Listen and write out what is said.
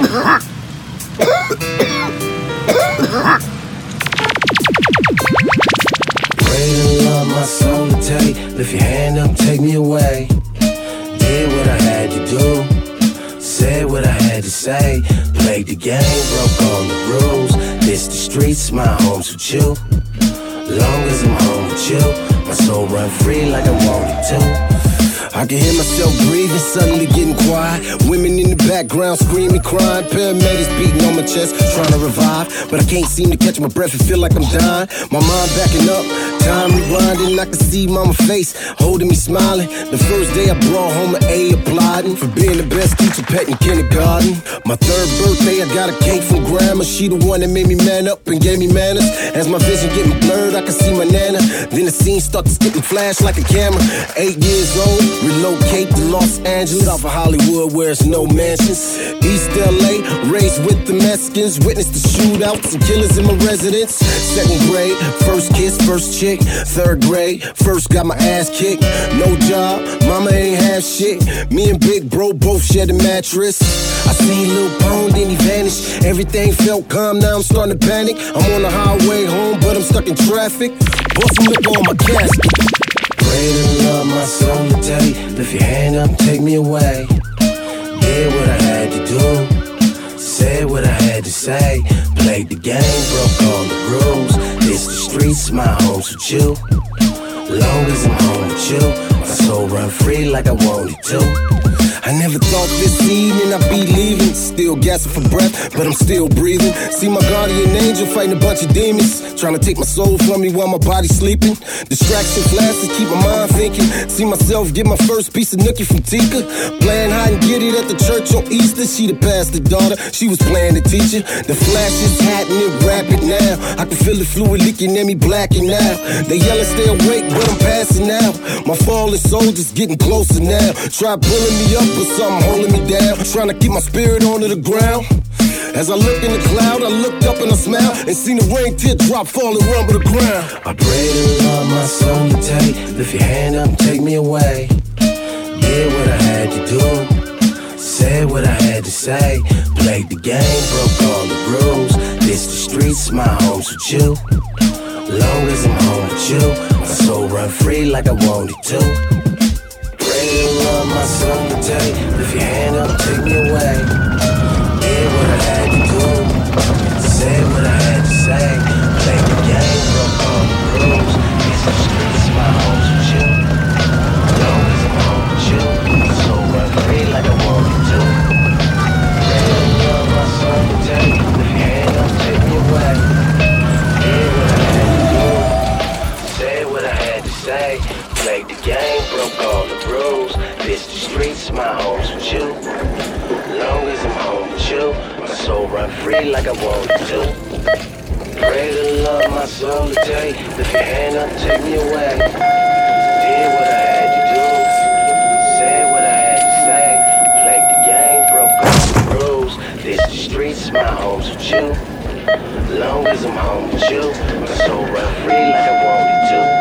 Pray to love my soul to take. Lift your hand up, take me away. Did what I had to do, said what I had to say. Played the game, broke all the rules. This the streets, my home's with you. Long as I'm home with you, my soul run free like I wanted to. I can hear myself breathing, suddenly getting quiet. Women in the background screaming, crying. Paramedics beating on my chest, trying to revive. But I can't seem to catch my breath and feel like I'm dying. My mind backing up, time rewinding. I can see mama face, holding me smiling. The first day I brought home an A applauding for being the best teacher pet in kindergarten. My third birthday, I got a cake from grandma. She the one that made me man up and gave me manners. As my vision getting blurred, I can see my nana. Then the scene start to skip and flash like a camera. 8 years old, relocate to Los Angeles, off of Hollywood where it's no mansions. East LA, raised with the Mexicans, witnessed the shootouts and killers in my residence. Second grade, first kiss, first chick. Third grade, first got my ass kicked. No job, mama ain't have shit. Me and Big Bro both shared a mattress. I seen Lil Pone, then he vanished. Everything felt calm, now I'm starting to panic. I'm on the highway home, but I'm stuck in traffic. Bust some lip on my casket. Pray to love my soul to take. Lift your hand up, take me away. Did what I had to do, said what I had to say. Played the game, broke all the rules. This the streets, my home's with you. Long as I'm home with you, my soul run free like I wanted to. I never thought this evening I'd be leaving. Still gasping for breath, but I'm still breathing. See my guardian angel fighting a bunch of demons, trying to take my soul from me while my body's sleeping. Distraction flashes keep my mind thinking. See myself get my first piece of nookie from Tika. Playing hide and get it at the church on Easter. She the pastor daughter, she was playing the teacher. The flash is happening rapid now. I can feel the fluid leaking in me blacking out. They yelling stay awake, but I'm passing out. My fallen soldier's getting closer now. Try pulling me up, but something holding me down. Trying to keep my spirit onto the ground. As I look in the cloud, I looked up and I smiled and seen the rain teardrop fall and rumble the ground. I pray to love my soul to take. Lift your hand up, take me away. Did what I had to do, said what I had to say. Played the game, broke all the rules. This the streets, my home's with you. Long as I'm home with you, my soul run free like I wanted to. Pray to love my soul to take. Lift your hand up, take me away. Did what I had to do, said what I had to say. Played the game, broke all the rules. It's the streets, my home's with you. Long as I'm home with you, my soul run free like I wanted to. Pray to love my soul to take. Lift your hand up, take me away. Did what I had to do, said what I had to say. Played the game, broke all the rules. This the streets, my home's with you. Long as I'm home with you, my soul run free like I wanted to. Pray to love my soul to take. Lift your hand up, take me away. Did what I had to do, said what I had to say. Played the game, broke all the rules. This the streets, my home's with you. Long as I'm home with you, my soul run free like I wanted to.